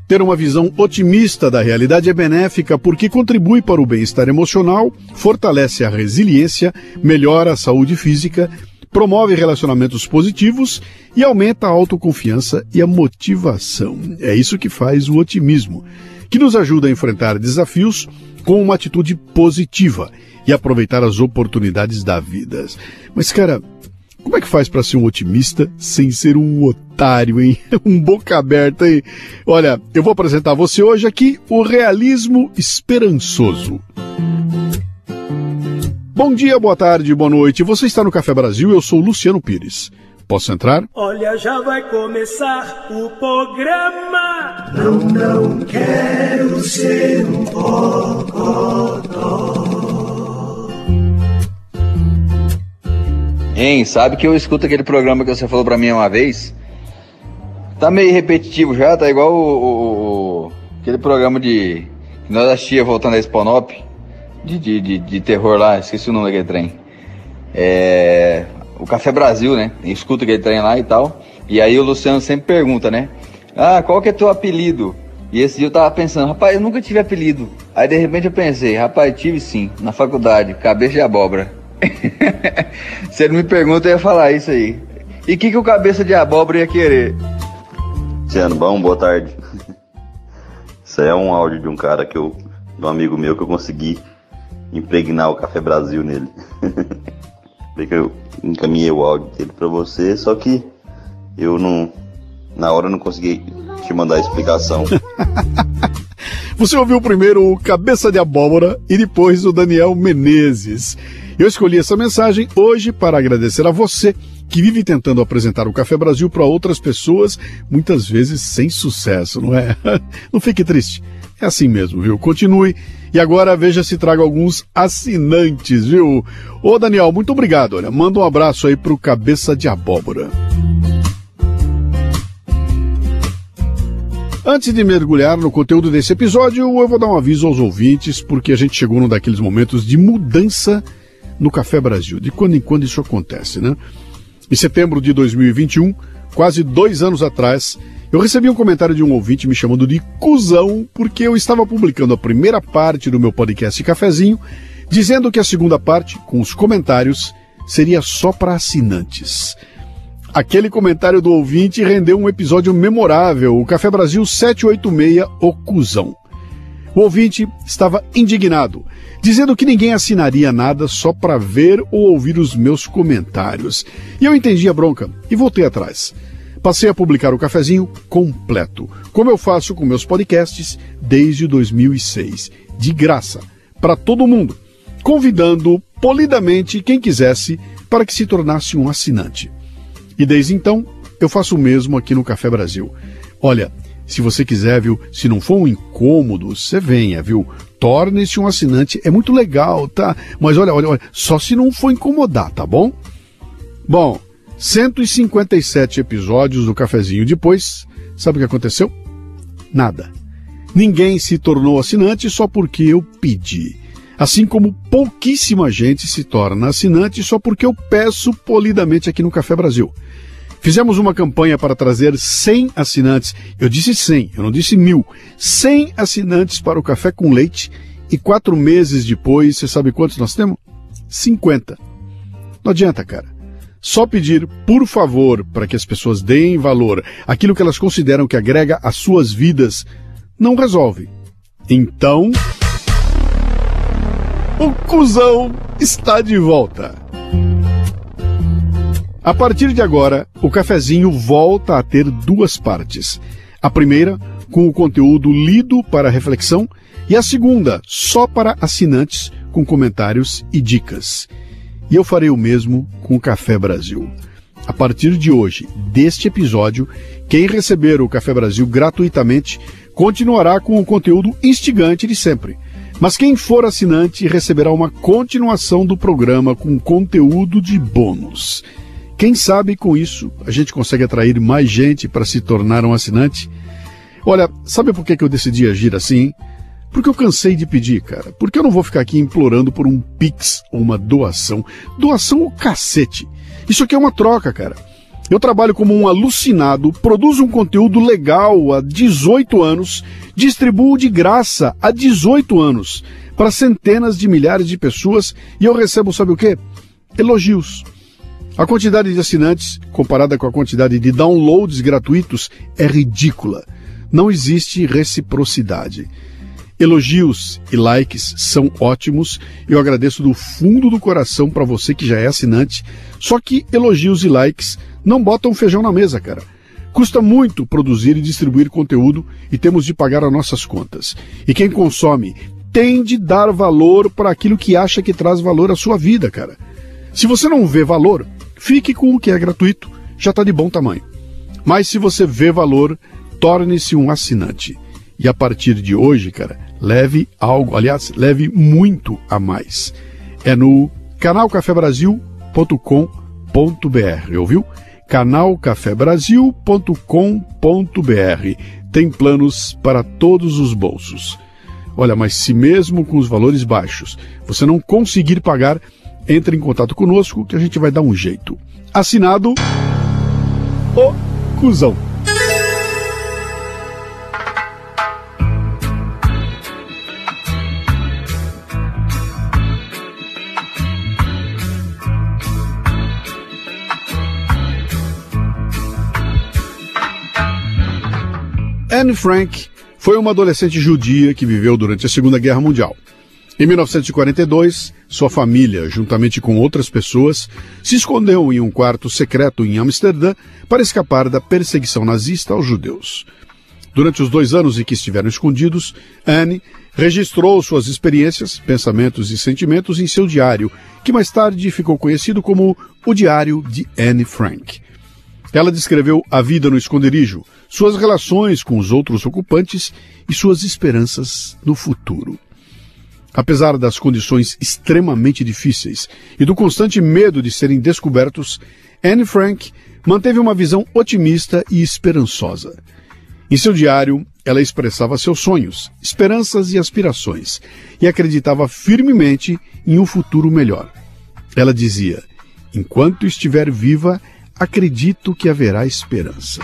Ter uma visão otimista da realidade é benéfica porque contribui para o bem-estar emocional, fortalece a resiliência, melhora a saúde física, promove relacionamentos positivos e aumenta a autoconfiança e a motivação. É isso que faz o otimismo, que nos ajuda a enfrentar desafios com uma atitude positiva e aproveitar as oportunidades da vida. Mas, cara, como é que faz para ser um otimista sem ser um otário, hein? Um boca aberta, hein? Olha, eu vou apresentar a você hoje aqui o realismo esperançoso. Bom dia, boa tarde, boa noite. Você está no Café Brasil, eu sou Luciano Pires. Posso entrar? Olha, já vai começar o programa. Não quero ser um bocodó. Hein, sabe que eu escuto aquele programa que você falou pra mim uma vez? Tá meio repetitivo já, tá igual aquele programa que nós assistia voltando a Exponop, de terror lá, esqueci o nome daquele trem. O Café Brasil, né? Eu escuto aquele trem lá e tal, e aí o Luciano sempre pergunta, né? Ah, qual que é teu apelido? E esse dia eu tava pensando, rapaz, eu nunca tive apelido. Aí de repente eu pensei, rapaz, tive sim, na faculdade, cabeça de abóbora. Se ele me pergunta, eu ia falar isso aí. E o que o cabeça de abóbora ia querer? Luciano, bom, boa tarde. Isso aí é um áudio de um cara de um amigo meu que eu consegui impregnar o Café Brasil nele. Eu encaminhei o áudio dele pra você, só que eu na hora não consegui te mandar a explicação. Você ouviu primeiro o Cabeça de Abóbora e depois o Daniel Menezes. Eu escolhi essa mensagem hoje para agradecer a você que vive tentando apresentar o Café Brasil para outras pessoas, muitas vezes sem sucesso, não é? Não fique triste. É assim mesmo, viu? Continue e agora veja se traga alguns assinantes, viu? Ô Daniel, muito obrigado. Olha, manda um abraço aí pro Cabeça de Abóbora. Antes de mergulhar no conteúdo desse episódio, eu vou dar um aviso aos ouvintes, porque a gente chegou num daqueles momentos de mudança no Café Brasil. De quando em quando isso acontece, né? Em setembro de 2021, quase 2 anos atrás, eu recebi um comentário de um ouvinte me chamando de cuzão, porque eu estava publicando a primeira parte do meu podcast Cafezinho, dizendo que a segunda parte, com os comentários, seria só para assinantes. Aquele comentário do ouvinte rendeu um episódio memorável, o Café Brasil 786, o Cuzão. O ouvinte estava indignado, dizendo que ninguém assinaria nada só para ver ou ouvir os meus comentários. E eu entendi a bronca e voltei atrás. Passei a publicar o Cafezinho completo, como eu faço com meus podcasts desde 2006, de graça, para todo mundo, convidando polidamente quem quisesse para que se tornasse um assinante. E desde então, eu faço o mesmo aqui no Café Brasil. Olha, se você quiser, viu, se não for um incômodo, você venha, viu? Torne-se um assinante, é muito legal, tá? Mas olha, só se não for incomodar, tá bom? Bom, 157 episódios do Cafezinho depois, sabe o que aconteceu? Nada. Ninguém se tornou assinante só porque eu pedi. Assim como pouquíssima gente se torna assinante só porque eu peço polidamente aqui no Café Brasil. Fizemos uma campanha para trazer 100 assinantes. Eu disse 100, eu não disse 1000. 100 assinantes para o Café com Leite e 4 meses depois, você sabe quantos nós temos? 50. Não adianta, cara. Só pedir, por favor, para que as pessoas deem valor àquilo que elas consideram que agrega às suas vidas, não resolve. Então, o Cuzão está de volta. A partir de agora, o Cafezinho volta a ter 2 partes. A primeira, com o conteúdo lido para reflexão, e a segunda, só para assinantes, com comentários e dicas. E eu farei o mesmo com o Café Brasil. A partir de hoje, deste episódio, quem receber o Café Brasil gratuitamente continuará com o conteúdo instigante de sempre. Mas quem for assinante receberá uma continuação do programa com conteúdo de bônus. Quem sabe com isso a gente consegue atrair mais gente para se tornar um assinante? Olha, sabe por que eu decidi agir assim? Porque eu cansei de pedir, cara. Porque eu não vou ficar aqui implorando por um Pix ou uma doação. Doação o cacete. Isso aqui é uma troca, cara. Eu trabalho como um alucinado, produzo um conteúdo legal há 18 anos, distribuo de graça há 18 anos para centenas de milhares de pessoas e eu recebo, sabe o quê? Elogios. A quantidade de assinantes, comparada com a quantidade de downloads gratuitos, é ridícula. Não existe reciprocidade. Elogios e likes são ótimos, eu agradeço do fundo do coração para você que já é assinante, só que elogios e likes não botam feijão na mesa, cara. Custa muito produzir e distribuir conteúdo e temos de pagar as nossas contas. E quem consome tem de dar valor para aquilo que acha que traz valor à sua vida, cara. Se você não vê valor, fique com o que é gratuito, já está de bom tamanho. Mas se você vê valor, torne-se um assinante. E a partir de hoje, cara, leve algo, aliás, leve muito a mais. É no canalcafebrasil.com.br, ouviu? canalcafebrasil.com.br. Tem planos para todos os bolsos. Olha, mas se mesmo com os valores baixos você não conseguir pagar, entre em contato conosco que a gente vai dar um jeito. Assinado o Cusão. Anne Frank foi uma adolescente judia que viveu durante a Segunda Guerra Mundial. Em 1942, sua família, juntamente com outras pessoas, se escondeu em um quarto secreto em Amsterdã para escapar da perseguição nazista aos judeus. Durante os 2 anos em que estiveram escondidos, Anne registrou suas experiências, pensamentos e sentimentos em seu diário, que mais tarde ficou conhecido como o Diário de Anne Frank. Ela descreveu a vida no esconderijo, suas relações com os outros ocupantes e suas esperanças no futuro. Apesar das condições extremamente difíceis e do constante medo de serem descobertos, Anne Frank manteve uma visão otimista e esperançosa. Em seu diário, ela expressava seus sonhos, esperanças e aspirações e acreditava firmemente em um futuro melhor. Ela dizia: "Enquanto estiver viva, acredito que haverá esperança."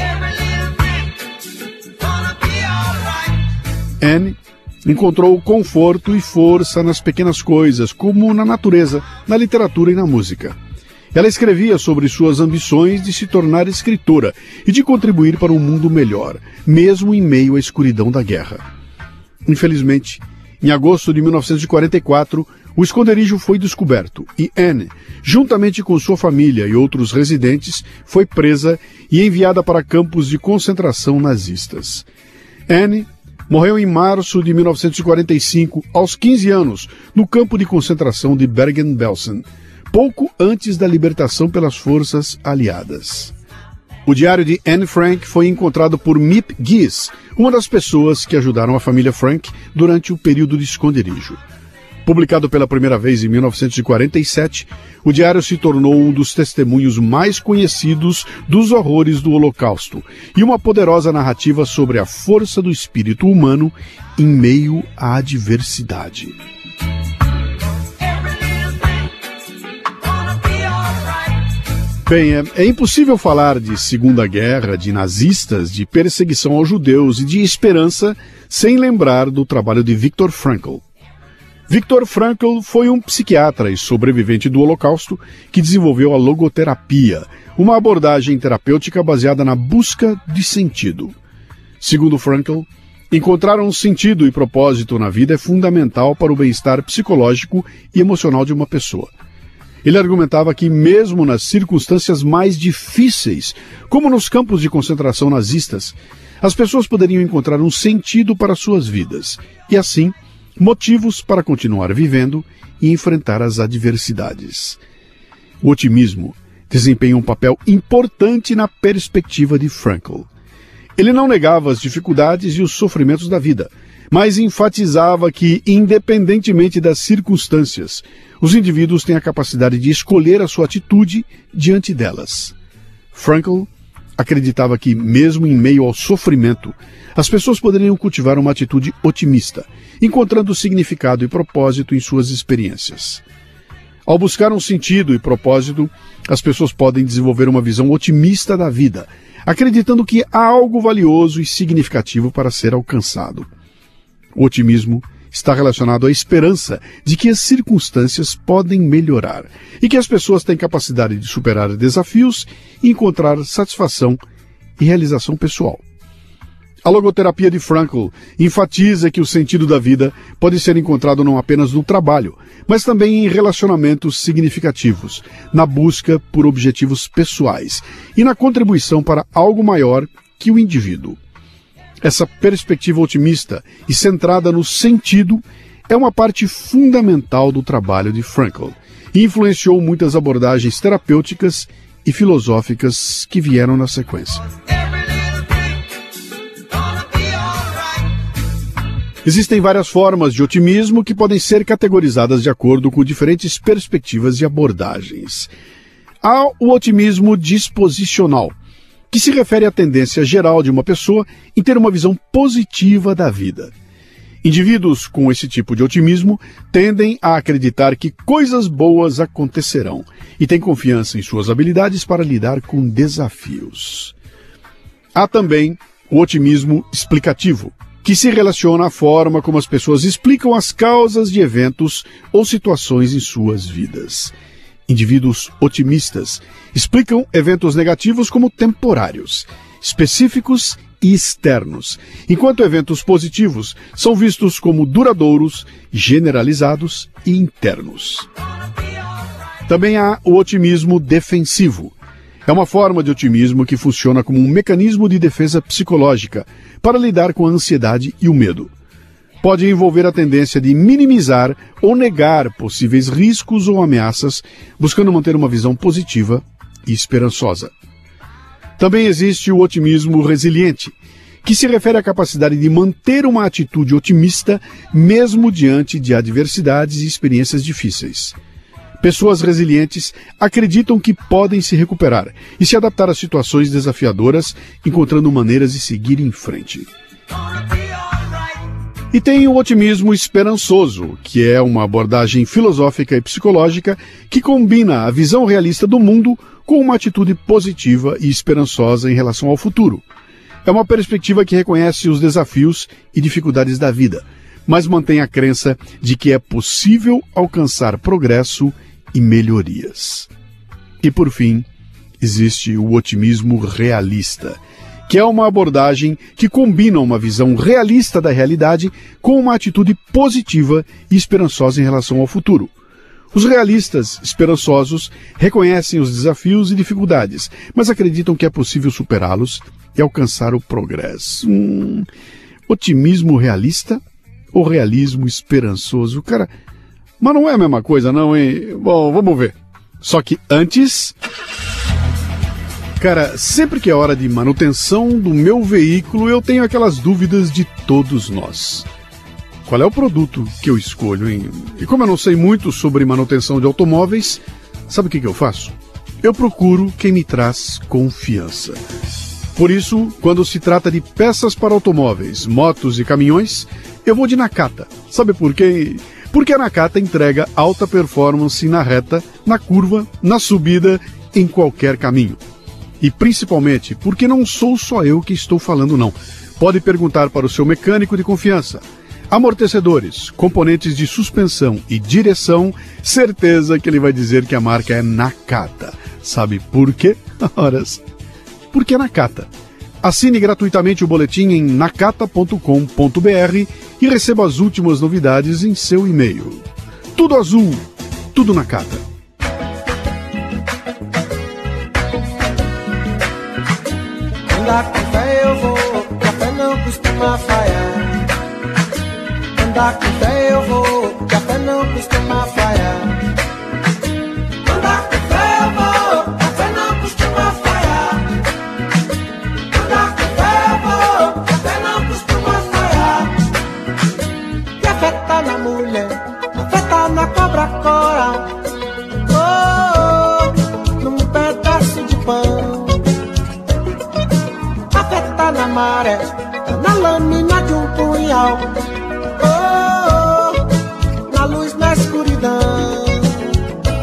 Anne encontrou conforto e força nas pequenas coisas, como na natureza, na literatura e na música. Ela escrevia sobre suas ambições de se tornar escritora e de contribuir para um mundo melhor, mesmo em meio à escuridão da guerra. Infelizmente, em agosto de 1944, o esconderijo foi descoberto e Anne, juntamente com sua família e outros residentes, foi presa e enviada para campos de concentração nazistas. Anne morreu em março de 1945, aos 15 anos, no campo de concentração de Bergen-Belsen, pouco antes da libertação pelas forças aliadas. O diário de Anne Frank foi encontrado por Miep Gies, uma das pessoas que ajudaram a família Frank durante o período de esconderijo. Publicado pela primeira vez em 1947, o diário se tornou um dos testemunhos mais conhecidos dos horrores do Holocausto e uma poderosa narrativa sobre a força do espírito humano em meio à adversidade. Bem, é impossível falar de Segunda Guerra, de nazistas, de perseguição aos judeus e de esperança sem lembrar do trabalho de Viktor Frankl. Viktor Frankl foi um psiquiatra e sobrevivente do Holocausto que desenvolveu a logoterapia, uma abordagem terapêutica baseada na busca de sentido. Segundo Frankl, encontrar um sentido e propósito na vida é fundamental para o bem-estar psicológico e emocional de uma pessoa. Ele argumentava que mesmo nas circunstâncias mais difíceis, como nos campos de concentração nazistas, as pessoas poderiam encontrar um sentido para suas vidas e, assim, motivos para continuar vivendo e enfrentar as adversidades. O otimismo desempenha um papel importante na perspectiva de Frankl. Ele não negava as dificuldades e os sofrimentos da vida, mas enfatizava que, independentemente das circunstâncias, os indivíduos têm a capacidade de escolher a sua atitude diante delas. Frankl acreditava que, mesmo em meio ao sofrimento, as pessoas poderiam cultivar uma atitude otimista, encontrando significado e propósito em suas experiências. Ao buscar um sentido e propósito, as pessoas podem desenvolver uma visão otimista da vida, acreditando que há algo valioso e significativo para ser alcançado. O otimismo está relacionado à esperança de que as circunstâncias podem melhorar e que as pessoas têm capacidade de superar desafios e encontrar satisfação e realização pessoal. A logoterapia de Frankl enfatiza que o sentido da vida pode ser encontrado não apenas no trabalho, mas também em relacionamentos significativos, na busca por objetivos pessoais e na contribuição para algo maior que o indivíduo. Essa perspectiva otimista e centrada no sentido é uma parte fundamental do trabalho de Frankl e influenciou muitas abordagens terapêuticas e filosóficas que vieram na sequência. Existem várias formas de otimismo que podem ser categorizadas de acordo com diferentes perspectivas e abordagens. Há o otimismo disposicional, que se refere à tendência geral de uma pessoa em ter uma visão positiva da vida. Indivíduos com esse tipo de otimismo tendem a acreditar que coisas boas acontecerão e têm confiança em suas habilidades para lidar com desafios. Há também o otimismo explicativo, que se relaciona à forma como as pessoas explicam as causas de eventos ou situações em suas vidas. Indivíduos otimistas explicam eventos negativos como temporários, específicos e externos, enquanto eventos positivos são vistos como duradouros, generalizados e internos. Também há o otimismo defensivo. É uma forma de otimismo que funciona como um mecanismo de defesa psicológica para lidar com a ansiedade e o medo. Pode envolver a tendência de minimizar ou negar possíveis riscos ou ameaças, buscando manter uma visão positiva e esperançosa. Também existe o otimismo resiliente, que se refere à capacidade de manter uma atitude otimista mesmo diante de adversidades e experiências difíceis. Pessoas resilientes acreditam que podem se recuperar e se adaptar a situações desafiadoras, encontrando maneiras de seguir em frente. E tem o otimismo esperançoso, que é uma abordagem filosófica e psicológica que combina a visão realista do mundo com uma atitude positiva e esperançosa em relação ao futuro. É uma perspectiva que reconhece os desafios e dificuldades da vida, mas mantém a crença de que é possível alcançar progresso e melhorias. E por fim, existe o otimismo realista, que é uma abordagem que combina uma visão realista da realidade com uma atitude positiva e esperançosa em relação ao futuro. Os realistas esperançosos reconhecem os desafios e dificuldades, mas acreditam que é possível superá-los e alcançar o progresso. Otimismo realista ou realismo esperançoso? Cara, mas não é a mesma coisa não, hein? Bom, vamos ver. Só que antes... Cara, sempre que é hora de manutenção do meu veículo, eu tenho aquelas dúvidas de todos nós. Qual é o produto que eu escolho, hein? E como eu não sei muito sobre manutenção de automóveis, sabe o que eu faço? Eu procuro quem me traz confiança. Por isso, quando se trata de peças para automóveis, motos e caminhões, eu vou de Nakata. Sabe por quê? Porque a Nakata entrega alta performance na reta, na curva, na subida, em qualquer caminho. E principalmente porque não sou só eu que estou falando não. Pode perguntar para o seu mecânico de confiança. Amortecedores, componentes de suspensão e direção, certeza que ele vai dizer que a marca é Nakata. Sabe por quê? Horas. Porque é Nakata. Assine gratuitamente o boletim em nakata.com.br e receba as últimas novidades em seu e-mail. Tudo azul, tudo Nakata. Andar com fé eu vou, que a fé não costuma falhar. Andar com fé eu vou, que a fé não costuma falhar. Andar com fé eu vou, que a fé não costuma falhar. Andar com fé eu vou, que a fé não costuma falhar. Que a fé tá na mulher, a fé tá na cobra coral. Oh, num pedaço de pão. A fé tá na maré, tá na lâmina de um punhal. Oh, na luz, na escuridão.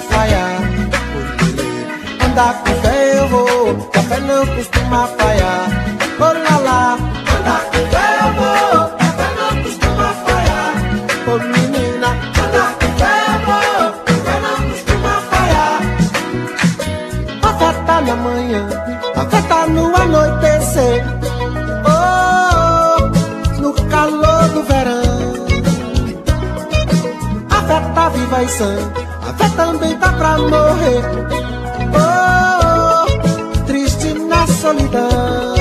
falhar. Andar com fé eu vou, que a fé não costuma falhar. Oh lá lá, andar com fé eu vou, que a fé não costuma falhar. Oh menina, andar com fé eu vou, que a fé não costuma falhar. A fé tá na manhã, a fé tá no anoitecer. Oh, no calor do verão. A fé tá viva e sã, a fé também tá pra morrer. Oh, triste na solidão.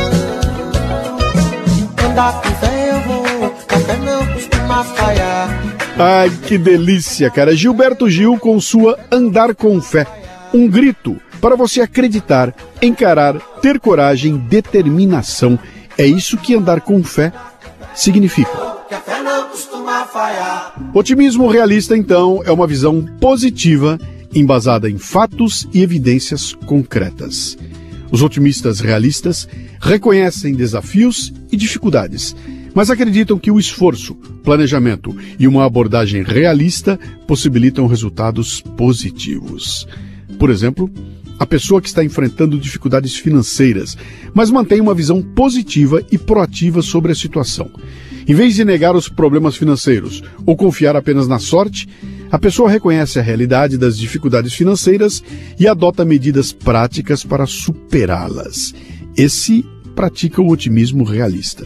Andar com fé eu vou, a fé não costuma falhar. Ai, que delícia, cara. Gilberto Gil com sua Andar com Fé. Um grito para você acreditar, encarar, ter coragem, determinação. É isso que andar com fé significa. Que a fé não costuma falhar. Otimismo realista, então, é uma visão positiva, embasada em fatos e evidências concretas. Os otimistas realistas reconhecem desafios e dificuldades, mas acreditam que o esforço, planejamento e uma abordagem realista possibilitam resultados positivos. Por exemplo, a pessoa que está enfrentando dificuldades financeiras, mas mantém uma visão positiva e proativa sobre a situação. Em vez de negar os problemas financeiros ou confiar apenas na sorte, a pessoa reconhece a realidade das dificuldades financeiras e adota medidas práticas para superá-las. Esse pratica o otimismo realista.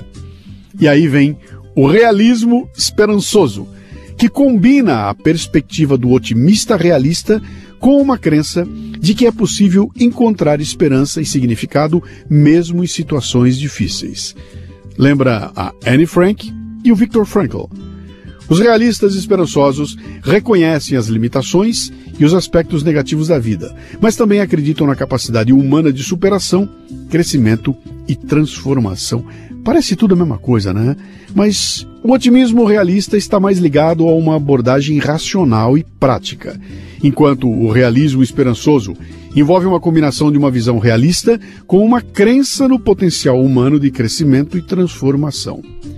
E aí vem o realismo esperançoso, que combina a perspectiva do otimista realista com uma crença de que é possível encontrar esperança e significado mesmo em situações difíceis. Lembra a Anne Frank e o Viktor Frankl. Os realistas esperançosos reconhecem as limitações e os aspectos negativos da vida, mas também acreditam na capacidade humana de superação, crescimento e transformação. Parece tudo a mesma coisa, né? Mas o otimismo realista está mais ligado a uma abordagem racional e prática, enquanto o realismo esperançoso envolve uma combinação de uma visão realista com uma crença no potencial humano de crescimento e transformação.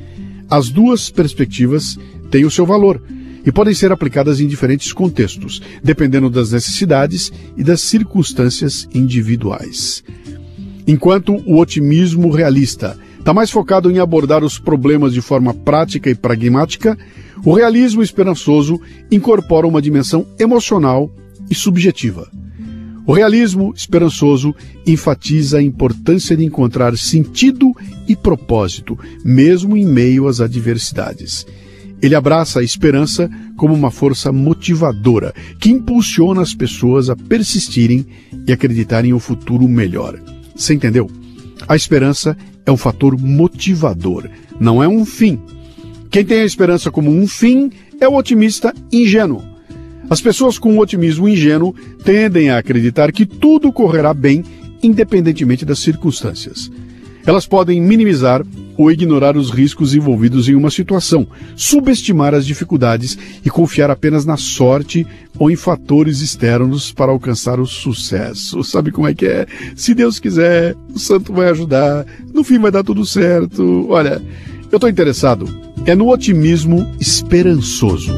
As duas perspectivas têm o seu valor e podem ser aplicadas em diferentes contextos, dependendo das necessidades e das circunstâncias individuais. Enquanto o otimismo realista está mais focado em abordar os problemas de forma prática e pragmática, o realismo esperançoso incorpora uma dimensão emocional e subjetiva. O realismo esperançoso enfatiza a importância de encontrar sentido e propósito, mesmo em meio às adversidades. Ele abraça a esperança como uma força motivadora que impulsiona as pessoas a persistirem e acreditarem em um futuro melhor. Você entendeu? A esperança é um fator motivador, não é um fim. Quem tem a esperança como um fim é o otimista ingênuo. As pessoas com um otimismo ingênuo tendem a acreditar que tudo correrá bem, independentemente das circunstâncias. Elas podem minimizar ou ignorar os riscos envolvidos em uma situação, subestimar as dificuldades e confiar apenas na sorte ou em fatores externos para alcançar o sucesso. Sabe como é que é? Se Deus quiser, o santo vai ajudar, no fim vai dar tudo certo. Olha, eu estou interessado no otimismo esperançoso.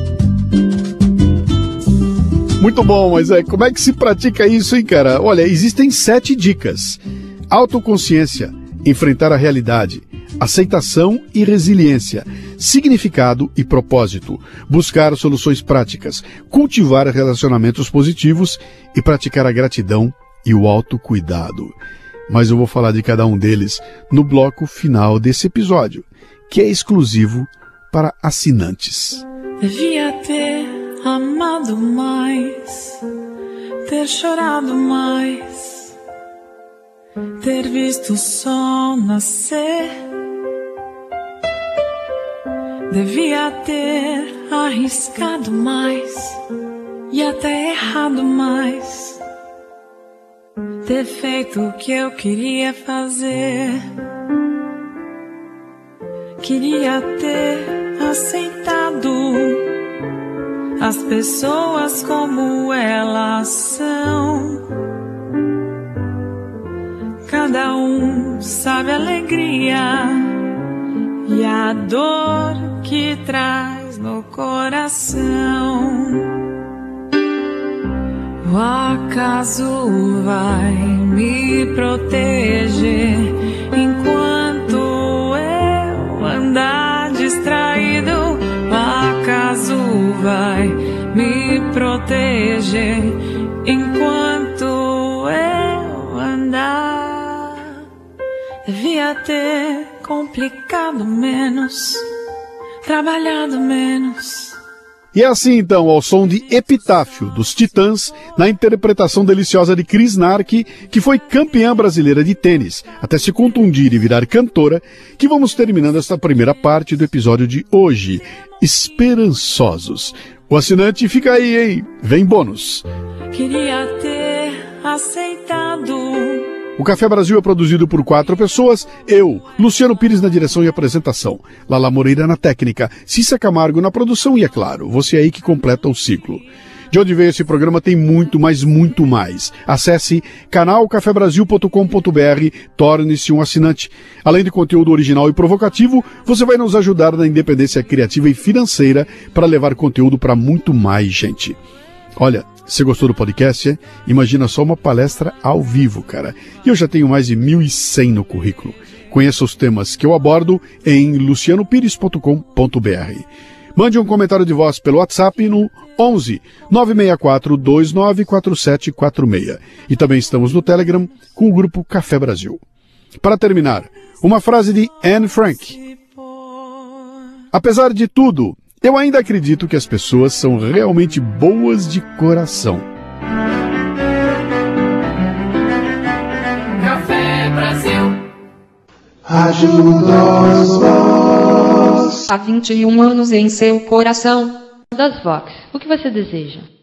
Muito bom, mas como é que se pratica isso, hein, cara? Olha, existem 7 dicas. Autoconsciência, enfrentar a realidade, aceitação e resiliência, significado e propósito, buscar soluções práticas, cultivar relacionamentos positivos e praticar a gratidão e o autocuidado. Mas eu vou falar de cada um deles no bloco final desse episódio, que é exclusivo para assinantes. Devia ter amado mais, ter chorado mais, ter visto o sol nascer. Devia ter arriscado mais e até errado mais, ter feito o que eu queria fazer. Queria ter aceitado as pessoas como elas são. Cada um sabe a alegria e a dor que traz no coração. O acaso vai me proteger enquanto eu andar distraído. O acaso vai me proteger enquanto eu andar. Devia ter complicado menos, trabalhado menos. E é assim então, ao som de Epitáfio, dos Titãs, na interpretação deliciosa de Cris Nark, que foi campeã brasileira de tênis, até se contundir e virar cantora, que vamos terminando esta primeira parte do episódio de hoje, Esperançosos. O assinante fica aí, hein? Vem bônus. Queria ter aceitado. O Café Brasil é produzido por 4 pessoas, eu, Luciano Pires na direção e apresentação, Lala Moreira na técnica, Cissa Camargo na produção e, é claro, você aí que completa o ciclo. De onde veio esse programa tem muito, mas muito mais. Acesse canalcafebrasil.com.br, torne-se um assinante. Além de conteúdo original e provocativo, você vai nos ajudar na independência criativa e financeira para levar conteúdo para muito mais gente. Olha, você gostou do podcast, é? Imagina só uma palestra ao vivo, cara. E eu já tenho mais de 1.100 no currículo. Conheça os temas que eu abordo em lucianopires.com.br. Mande um comentário de voz pelo WhatsApp no 11 964 294746. E também estamos no Telegram com o grupo Café Brasil. Para terminar, uma frase de Anne Frank. Apesar de tudo, eu ainda acredito que as pessoas são realmente boas de coração. Café Brasil. Ajuda-os, Há 21 anos em seu coração. Das Vox, o que você deseja?